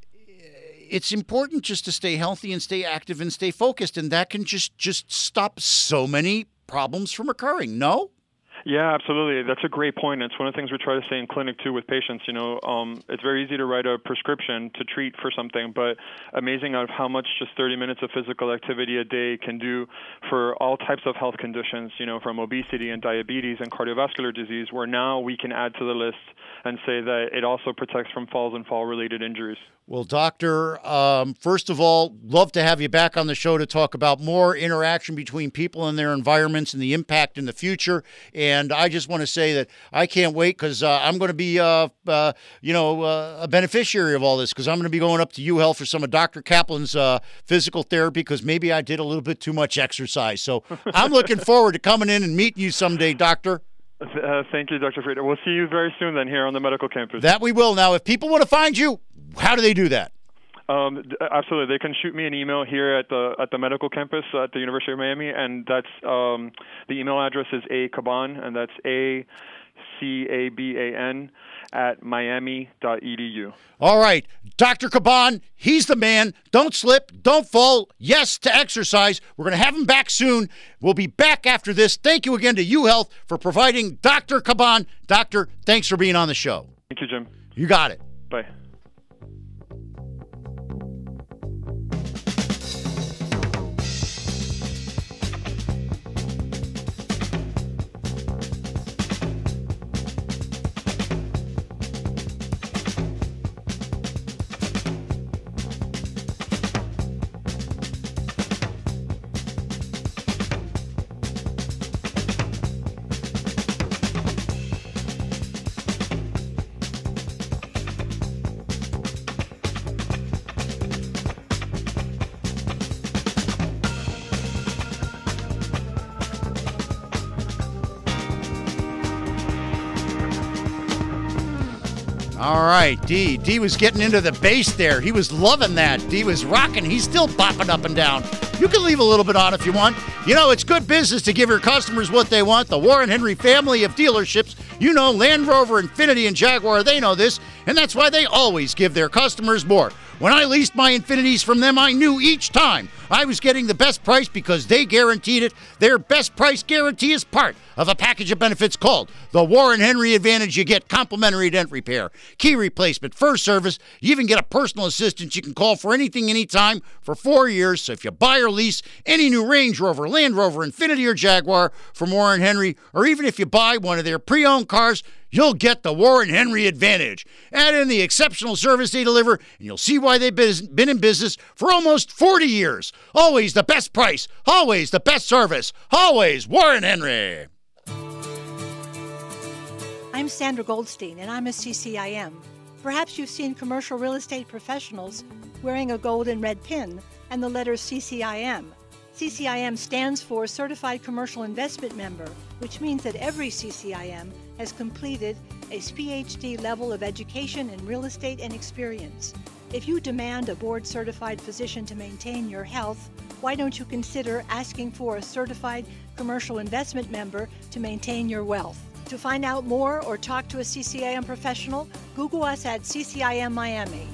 it's important just to stay healthy and stay active and stay focused, and that can just stop so many problems from occurring, no? Yeah, absolutely. That's a great point. It's one of the things we try to say in clinic, too, with patients. It's very easy to write a prescription to treat for something, but amazing of how much just 30 minutes of physical activity a day can do for all types of health conditions, from obesity and diabetes and cardiovascular disease, where now we can add to the list and say that it also protects from falls and fall-related injuries. Well, Doctor, first of all, love to have you back on the show to talk about more interaction between people and their environments and the impact in the future. And And I just want to say that I can't wait because I'm going to be, a beneficiary of all this because I'm going to be going up to UHealth for some of Dr. Kaplan's physical therapy because maybe I did a little bit too much exercise. So I'm looking forward to coming in and meeting you someday, Doctor. Thank you, Dr. Fried. We'll see you very soon then here on the medical campus. That we will. Now, if people want to find you, how do they do that? Absolutely. They can shoot me an email here at the medical campus at the University of Miami, and that's the email address is acaban, and that's ACABAN at miami.edu. All right. Dr. Caban, he's the man. Don't slip. Don't fall. Yes to exercise. We're going to have him back soon. We'll be back after this. Thank you again to UHealth for providing Dr. Caban. Doctor, thanks for being on the show. Thank you, Jim. You got it. Bye. All right, D. D was getting into the bass there. He was loving that. D was rocking. He's still popping up and down. You can leave a little bit on if you want. You know, it's good business to give your customers what they want. The Warren Henry family of dealerships, you know, Land Rover, Infiniti, and Jaguar, they know this, and that's why they always give their customers more. When I leased my Infinitis from them, I knew each time I was getting the best price because they guaranteed it. Their best price guarantee is part of a package of benefits called the Warren Henry Advantage. You get complimentary dent repair, key replacement, first service. You even get a personal assistant you can call for anything, anytime for 4 years. So if you buy or lease any new Range Rover, Land Rover, Infiniti, or Jaguar from Warren Henry, or even if you buy one of their pre-owned cars, you'll get the Warren Henry Advantage. Add in the exceptional service they deliver, and you'll see why they've been in business for almost 40 years. Always the best price, always the best service, always Warren Henry. I'm Sandra Goldstein, and I'm a CCIM. Perhaps you've seen commercial real estate professionals wearing a gold and red pin and the letters CCIM. CCIM stands for Certified Commercial Investment Member, which means that every CCIM has completed a PhD level of education in real estate and experience. If you demand a board-certified physician to maintain your health, why don't you consider asking for a Certified Commercial Investment Member to maintain your wealth? To find out more or talk to a CCIM professional, Google us at CCIM Miami.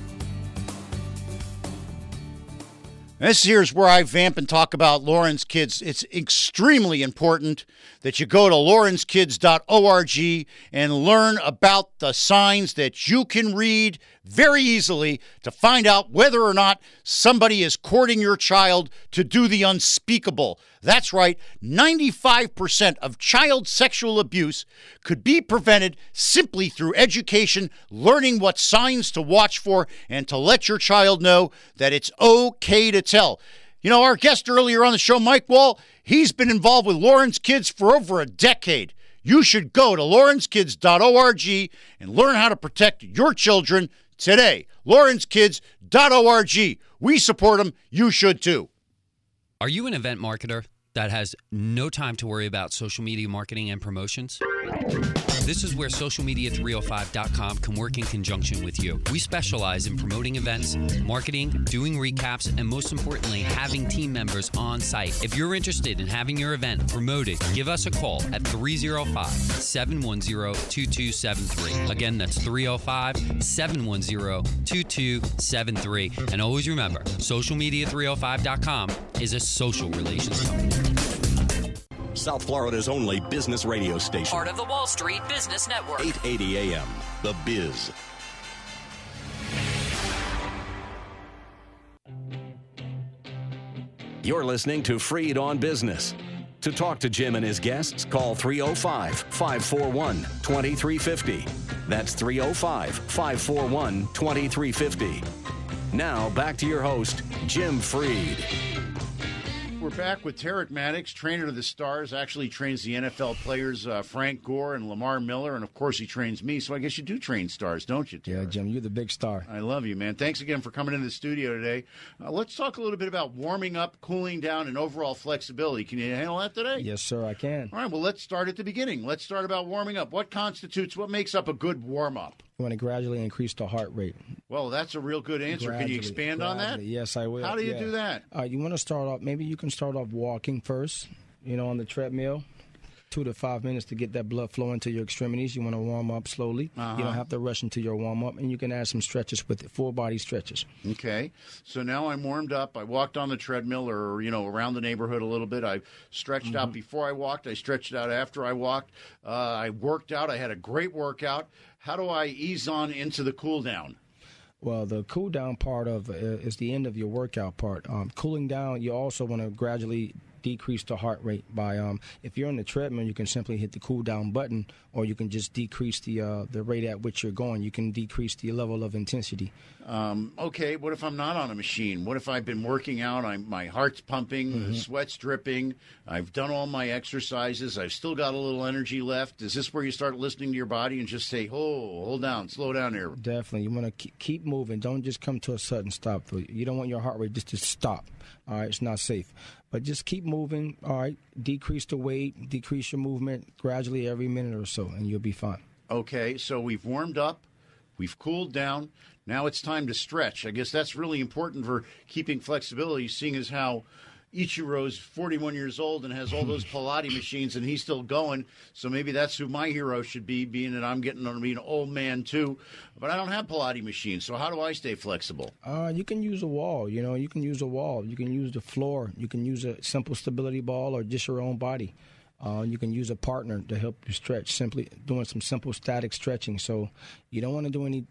This here's where I vamp and talk about Lawrence Kids. It's extremely important that you go to lawrencekids.org and learn about the signs that you can read very easily to find out whether or not somebody is courting your child to do the unspeakable. That's right, 95% of child sexual abuse could be prevented simply through education, learning what signs to watch for, and to let your child know that it's okay to tell. You know, our guest earlier on the show, Mike Wall, he's been involved with Lawrence Kids for over a decade. You should go to lawrencekids.org and learn how to protect your children today. lawrencekids.org. We support them. You should too. Are you an event marketer that has no time to worry about social media marketing and promotions? This is where socialmedia305.com can work in conjunction with you. We specialize in promoting events, marketing, doing recaps, and most importantly, having team members on site. If you're interested in having your event promoted, give us a call at 305-710-2273. Again, that's 305-710-2273. And always remember, socialmedia305.com is a social relations company. South Florida's only business radio station. Part of the Wall Street Business Network. 880 AM, The Biz. You're listening to Freed on Business. To talk to Jim and his guests, call 305-541-2350. That's 305-541-2350. Now, back to your host, Jim Freed. We're back with Tarek Maddox, trainer to the Stars. Actually trains the NFL players Frank Gore and Lamar Miller, and of course he trains me. So I guess you do train stars, don't you, Tarek? Yeah, Jim, you're the big star. I love you, man. Thanks again for coming into the studio today. Let's talk a little bit about warming up, cooling down, and overall flexibility. Can you handle that today? Yes, sir, I can. All right, well, let's start at the beginning. Let's start about warming up. What makes up a good warm-up? You want to gradually increase the heart rate. Well, that's a real good answer. Can you expand on that? Yes, I will. How do you do that? You want to start off, maybe you can start off walking first, on the treadmill. 2 to 5 minutes to get that blood flowing to your extremities. You want to warm up slowly. You don't have to rush into your warm-up, and you can add some stretches with it, full-body stretches. Okay. So now I'm warmed up. I walked on the treadmill or, around the neighborhood a little bit. I stretched out before I walked. I stretched out after I walked. I worked out. I had a great workout. How do I ease on into the cool down? Well, the cool down part is the end of your workout part. Cooling down, you also want to gradually decrease the heart rate by if you're on the treadmill, you can simply hit the cool down button, or you can just decrease the rate at which you're going. You can decrease the level of intensity. Okay, what if I'm not on a machine? What if I've been working out, my heart's pumping, the sweat's dripping, I've done all my exercises, I've still got a little energy left? Is this where you start listening to your body and just say, oh, hold down, slow down here? Definitely. You want to keep moving. Don't just come to a sudden stop. You don't want your heart rate just to stop. All right, it's not safe. But just keep moving, all right? Decrease the weight, decrease your movement gradually every minute or so, and you'll be fine. Okay, so we've warmed up, we've cooled down. Now it's time to stretch. I guess that's really important for keeping flexibility, seeing as how Ichiro's 41 years old and has all those Pilates machines, and he's still going. So maybe that's who my hero should be, being that I'm getting to be an old man too. But I don't have Pilates machines, so how do I stay flexible? You can use a wall. You can use a wall. You can use the floor. You can use a simple stability ball or just your own body. You can use a partner to help you stretch, simply doing some simple static stretching. So you don't want to do any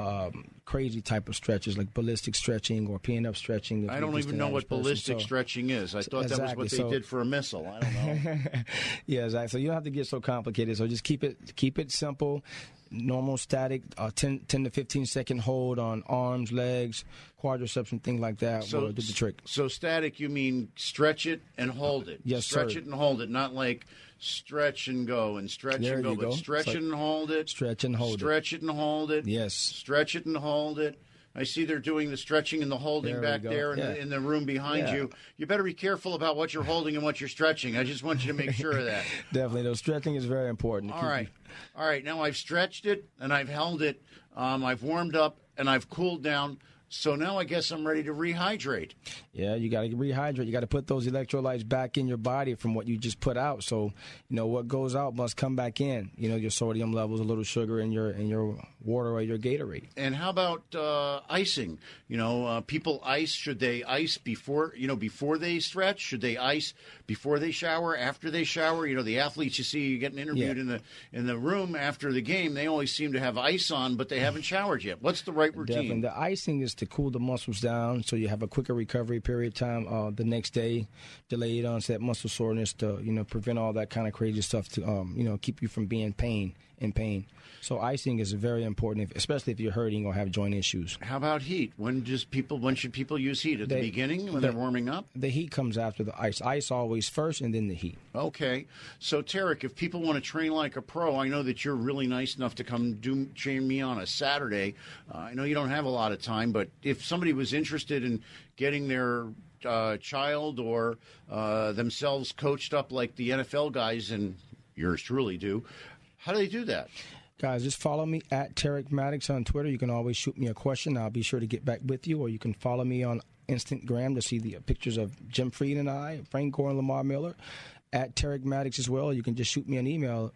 crazy type of stretches like ballistic stretching or pin-up stretching. I don't even know what ballistic stretching is. I thought that was what they did for a missile. I don't know. Yeah, exactly. So you don't have to get so complicated. So just keep it simple. Normal static, 10 to 15 second hold on arms, legs, quadriceps, and things like that will do the trick. So static, you mean stretch it and hold it? Yes, stretch sir. it and hold it, not like stretch and go and stretch and go, but stretch it and hold it. Stretch and hold it. Stretch it and hold it. Yes. Stretch it and hold it. I see they're doing the stretching and the holding back there in the room behind you. You better be careful about what you're holding and what you're stretching. I just want you to make sure of that. Definitely. Those stretching is very important. All right. Now I've stretched it and I've held it. I've warmed up and I've cooled down. So now I guess I'm ready to rehydrate. Yeah, you got to rehydrate. You got to put those electrolytes back in your body from what you just put out. So, what goes out must come back in. Your sodium levels, a little sugar in your water or your Gatorade. And how about icing? People ice. Should they ice before they stretch? Should they ice before they shower, after they shower? The athletes you see getting interviewed in the room after the game, they always seem to have ice on, but they haven't showered yet. What's the right routine? Definitely. The icing is to cool the muscles down so you have a quicker recovery period time the next day, delayed onset muscle soreness to prevent all that kind of crazy stuff to keep you from being in pain. So icing is very important, especially if you're hurting or have joint issues. How about heat? When should people use heat? At the beginning when they're warming up? The heat comes after the ice. Ice always first and then the heat. Okay. So, Tarek, if people want to train like a pro, I know that you're really nice enough to come train me on a Saturday. I know you don't have a lot of time, but if somebody was interested in getting their child or themselves coached up like the NFL guys and yours truly do, how do they do that? Guys, just follow me at Tarek Maddox on Twitter. You can always shoot me a question. I'll be sure to get back with you. Or you can follow me on Instagram to see the pictures of Jim Fried and I, Frank Gore and Lamar Miller, at Tarek Maddox as well. You can just shoot me an email,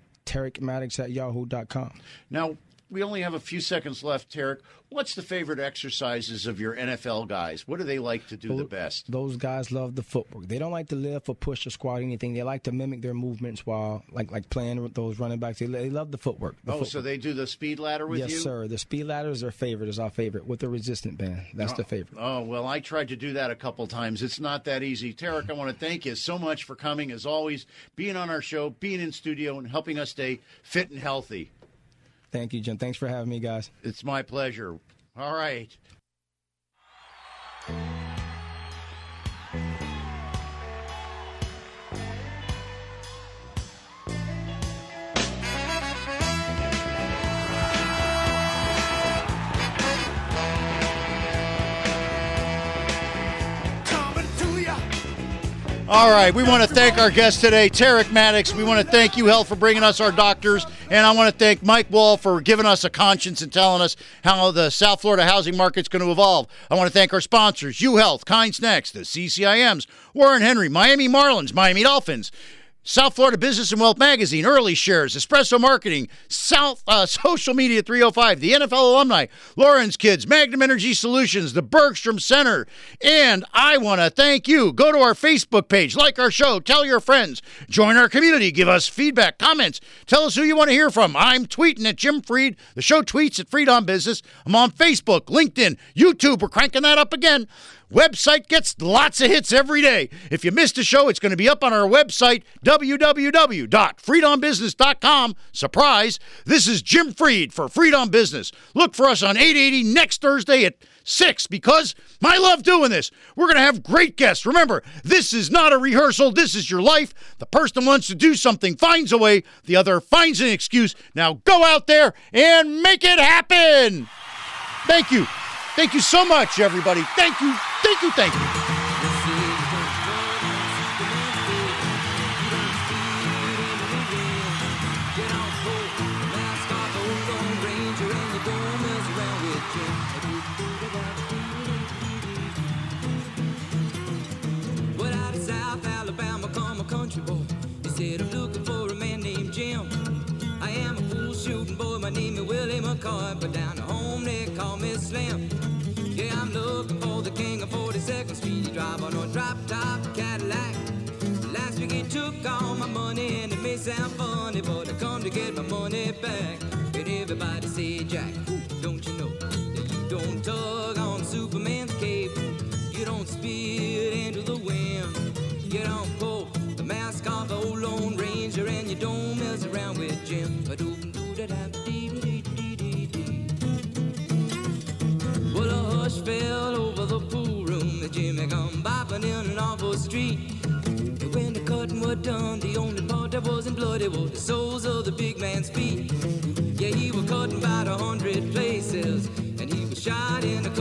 TarekMaddox@yahoo.com. Now, we only have a few seconds left, Tarek. What's the favorite exercises of your NFL guys? What do they like to do the best? Those guys love the footwork. They don't like to lift or push or squat or anything. They like to mimic their movements while, like playing with those running backs. They love the footwork. So they do the speed ladder with you? Yes, sir. The speed ladder is their favorite, is our favorite, with the resistant band. That's the favorite. Oh, well, I tried to do that a couple times. It's not that easy. Tarek, I want to thank you so much for coming, as always, being on our show, being in studio, and helping us stay fit and healthy. Thank you, Jim. Thanks for having me, guys. It's my pleasure. All right. All right, we want to thank our guest today, Tarek Maddox. We want to thank UHealth for bringing us our doctors, and I want to thank Mike Wall for giving us a conscience and telling us how the South Florida housing market's going to evolve. I want to thank our sponsors, UHealth, Kind Snacks, the CCIMs, Warren Henry, Miami Marlins, Miami Dolphins, South Florida Business and Wealth Magazine, Early Shares, Espresso Marketing, Social Media 305, the NFL Alumni, Lauren's Kids, Magnum Energy Solutions, the Bergstrom Center, and I want to thank you. Go to our Facebook page, like our show, tell your friends, join our community, give us feedback, comments, tell us who you want to hear from. I'm tweeting at Jim Freed. The show tweets at Freed on Business. I'm on Facebook, LinkedIn, YouTube. We're cranking that up again. Website gets lots of hits every day. If you missed a show, it's going to be up on our website, www.freedombusiness.com. Surprise! This is Jim Freed for Freed on Business. Look for us on 880 next Thursday at 6 because I love doing this. We're going to have great guests. Remember, this is not a rehearsal. This is your life. The person who wants to do something finds a way. The other finds an excuse. Now go out there and make it happen. Thank you. Thank you so much, everybody. Thank you. Thank you. Thank you. Well, out of South Alabama come a country boy. He said, I'm looking for a man named Jim. I am a fool shooting boy. My name is Willie McCoy, but down at home they call me Slim. Yeah, I'm looking for the king of 42nd Street. He drive on a drop-top Cadillac. Last week he took all my money, and it may sound funny, but I come to get my money back. And everybody say, Jack, don't you know that you don't tug on Superman's cape? You don't spit into the wind. You don't pull the mask off the old Lone Ranger, and you don't mess around with Jim. Well, a hush fell over the pool room. The Jimmy come bopping in an awful street. And when the cutting was done, the only part that wasn't bloody was the soles of the big man's feet. Yeah, he was cutting about 100 places, and he was shot in the